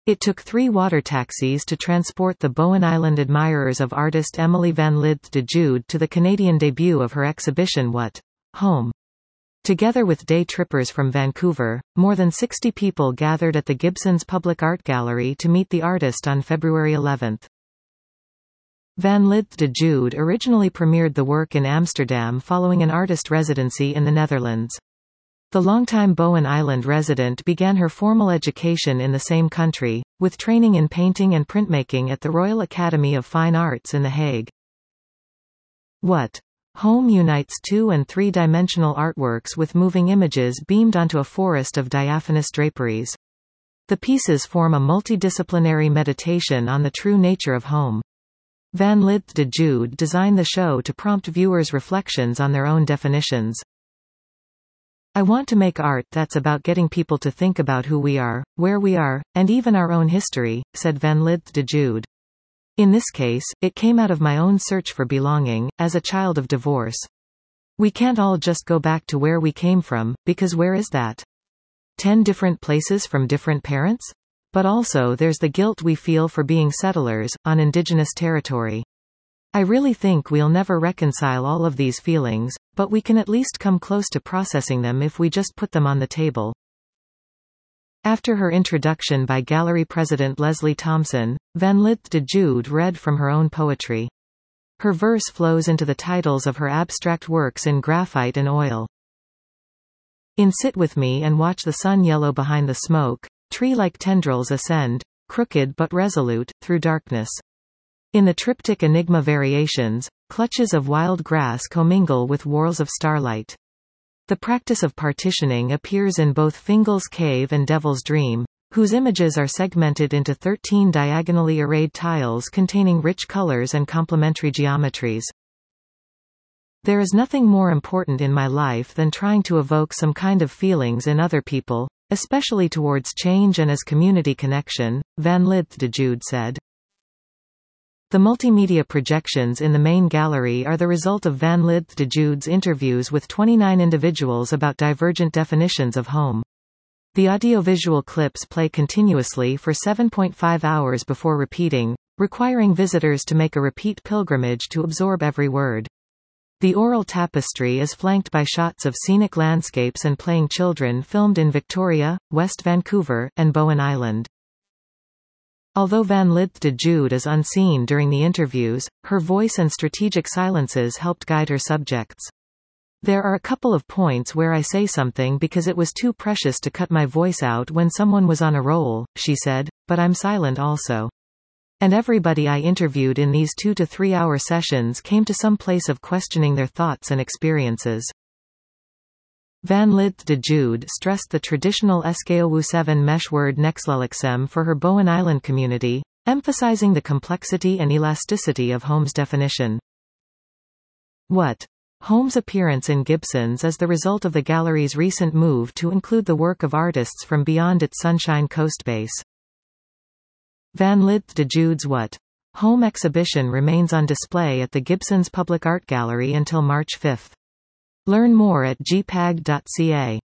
It took 3 water taxis to transport the Bowen Island admirers of artist Emily Van Lith de Jude to the Canadian debut of her exhibition What? Home? Together with day trippers from Vancouver, more than 60 people gathered at the Gibsons Public Art Gallery to meet the artist on February 11. Van Lith de Jude originally premiered the work in Amsterdam following an artist residency in the Netherlands. The longtime Bowen Island resident began her formal education in the same country, with training in painting and printmaking at the Royal Academy of Fine Arts in The Hague. What? Home unites 2- and 3-dimensional artworks with moving images beamed onto a forest of diaphanous draperies. The pieces form a multidisciplinary meditation on the true nature of home. Van Lith de Jude designed the show to prompt viewers' reflections on their own definitions. I want to make art that's about getting people to think about who we are, where we are, and even our own history, said Van Lith de Jude. In this case, it came out of my own search for belonging, as a child of divorce. We can't all just go back to where we came from, because where is that? 10 different places from different parents? But also there's the guilt we feel for being settlers, on Indigenous territory. I really think we'll never reconcile all of these feelings, but we can at least come close to processing them if we just put them on the table. After her introduction by gallery president Leslie Thompson, Van Lith de Jude read from her own poetry. Her verse flows into the titles of her abstract works in graphite and oil. In Sit With Me and Watch the Sun Yellow Behind the Smoke, tree-like tendrils ascend, crooked but resolute, through darkness. In the triptych Enigma Variations, clutches of wild grass commingle with whorls of starlight. The practice of partitioning appears in both Fingal's Cave and Devil's Dream, whose images are segmented into 13 diagonally arrayed tiles containing rich colors and complementary geometries. There is nothing more important in my life than trying to evoke some kind of feelings in other people, especially towards change and as community connection, Van Lith de Jude said. The multimedia projections in the main gallery are the result of Van Lith de Jude's interviews with 29 individuals about divergent definitions of home. The audiovisual clips play continuously for 7.5 hours before repeating, requiring visitors to make a repeat pilgrimage to absorb every word. The oral tapestry is flanked by shots of scenic landscapes and playing children filmed in Victoria, West Vancouver, and Bowen Island. Although Van Lith de Jude is unseen during the interviews, her voice and strategic silences helped guide her subjects. There are a couple of points where I say something because it was too precious to cut my voice out when someone was on a roll, she said, but I'm silent also. And everybody I interviewed in these 2 to 3 hour sessions came to some place of questioning their thoughts and experiences. Van Lith de Jude stressed the traditional SKOU7 meshword Nexlelixem for her Bowen Island community, emphasizing the complexity and elasticity of home's definition. What? Home's appearance in Gibsons is the result of the gallery's recent move to include the work of artists from beyond its Sunshine Coast base. Van Lith de Jude's What? Home exhibition remains on display at the Gibsons Public Art Gallery until March 5. Learn more at gpag.ca.